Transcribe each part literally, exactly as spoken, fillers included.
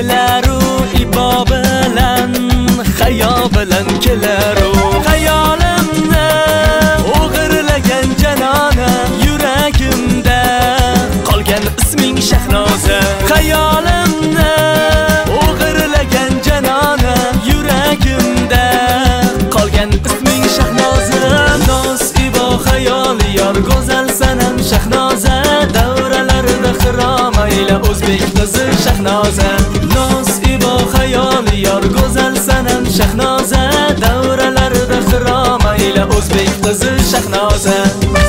kelaru ibo bilan hayo bilan kelaru hayolimni o'g'irlagan janona yuragimda qolgan isming Shahnoza hayolimni o'g'irlagan janona yuragimda qolgan isming Shahnoza noz ibo hayoli yor go'zal sanam Shahnoza davralarda xiromayla o'zbek qizi Shahnoza noz ibo hayoli yor go'zal sanam Shahnoza davralarda xiromayla o'zbek qizi Shahnoza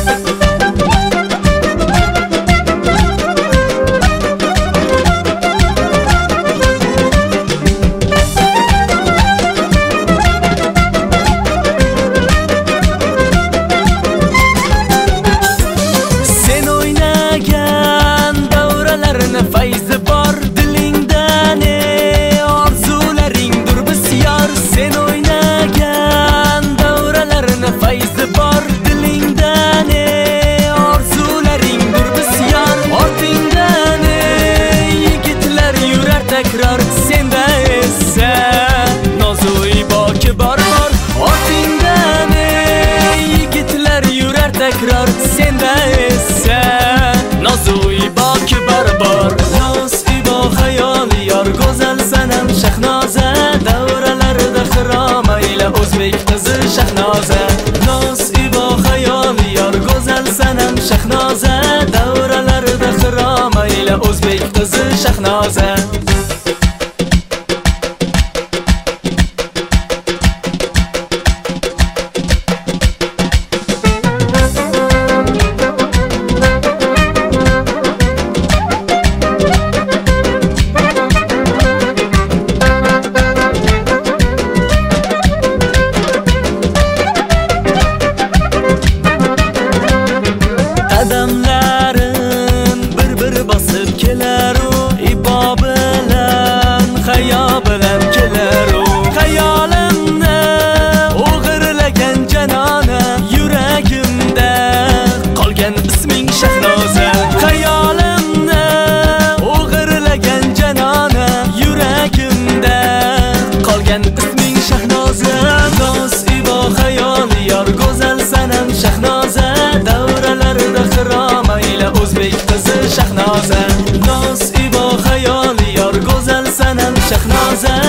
fayzi bor dilingdan orzularingdir bisyor sen o'ynagan davralarni fayzi bor dilingdan orzularingdir bisyor ortingdan yigitlar yurar takror senda esa nozu ibo kibor bor ortingdan yigitlar yurar takror senda esa nozu ibo kibor bor noz ibo hayoli yor go'zal sanam Shahnoza davralarda xiromayla o'zbek qizi Shahnoza noz ibo hayoli yor go'zal sanam Shahnoza davralarda xiromayla o'zbek qizi Shahnoza qadamlarin bir-bir bosib kelaru ibo bilan hayo bilan kelaru hayolimni o'g'irlagan janona yuragimda qolgan isming Shahnoza hayolimni o'g'irlagan janona yuragimda qolgan isming Shahnoza noz ibo hayoli yor go'zal sanam Shahnoza davralarda xiromayla o'zbek qizi Shahnoza noz ibo hayoli yor go'zal sanam Shahnoza